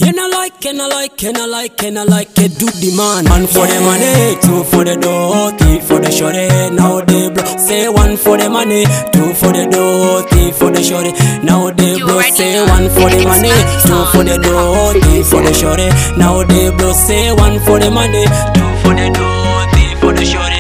And I like it, do the man. One for the money, two for the dough, three for the shorty. Now they bro, say one for the money, two for the dough, three for the shorty. Now they bro, say one for the money, two for the dough, three for the shorty. Now they bro, say one for the money, two for the dough, three for the shorty.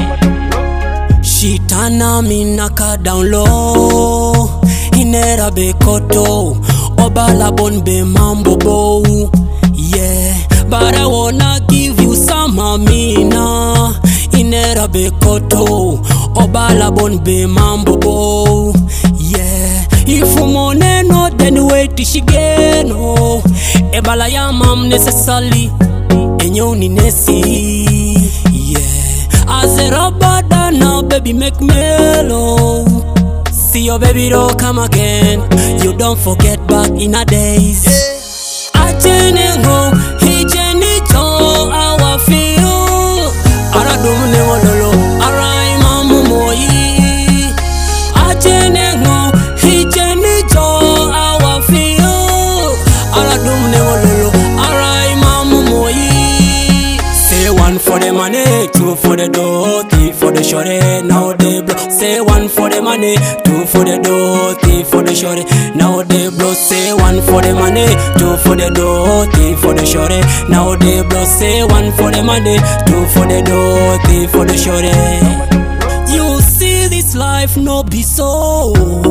She tana minaka down low, inera be koto, obala bon be mambo bo. Yeah, but I wanna give you some amina. Inera be koto, obala bon be mambo bo. Yeah, if umone no then wait shigeno. Ebala ya mam necessarily, enyo ni nesi. Yeah, as a robada now baby make mellow. See your baby don't come again. You don't forget back in a days. Ajenengo, hijenito, awa feel. Aradumne wololo, arai mamu moi. Ajenengo, hijenito, awa feel. Aradumne wololo, arai mamu moi. Say one for the money, two for the dough, three for the shorty. Now they blow. Say one for the money, two for the dough, three for the shorty. Now they blow. Say one for the money, two for the dough, three for the shorty. Now they blow. Say one for the money, two for the dough, three for the shorty. You see this life no be so.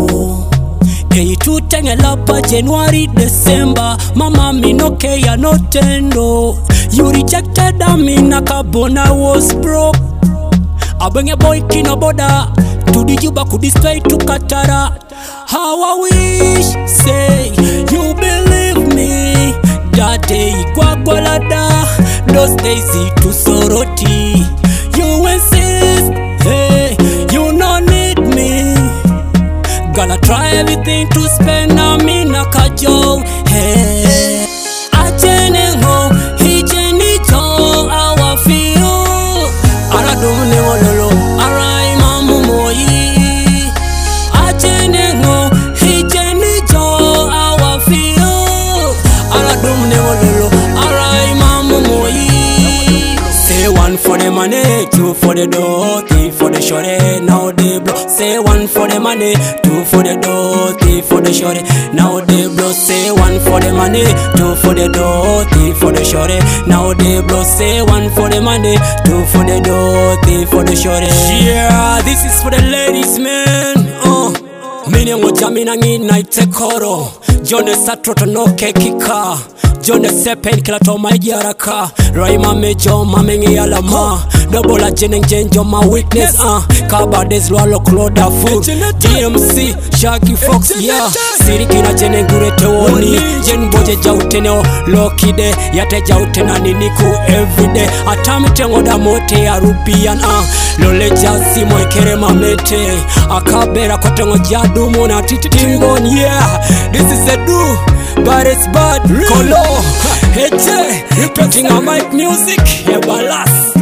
Hey, tu tengela pa January, December. Mama me no care no tendo. You rejected me nakabona was broke. I bring a boy kina boda to the Juba, could stay to Katara. How I wish, say, you believe me. That day, Guagualada, those days, to Soroti. You insist, hey, you no need me. Gonna try everything to spend on me, Nakajo, hey. Ajenengo, hijenito, awa feel. Aradumne wololo, arai mamu moi. Ajenengo, hijenito, awa feel. Aradumne wololo, arai mamu moi. Say one for the money, two for the dough, three for the shorty. Now they blow. Say one for the money, two for the dough, three for the shorty. Now they blow. Say one for the money, two for the dough, three for the shorty. Now they blow. Say one for the money, two for the dough, three for the shorty. Yeah, this is for the ladies, man. Mini mojamina ngina itekoro. Jone satroto no kekika. Jone sepen kila toma ijaraka. Raima mejo mamengi alama. Double a jeneng jenjo my weakness. Kabades lwalo kloda food. DMC Shaggy Fox yeah. Sirikina jeneng gurete woni. Jen boje jauteneo lokide. Yate jautena niniku everyday. Atami tengoda mote ya rupian lole jasi moikere mamete. Akabera kotengo jadu mona titimbon yeah. This is a do, but it's bad. Kolo, hete, putting on my music, balas.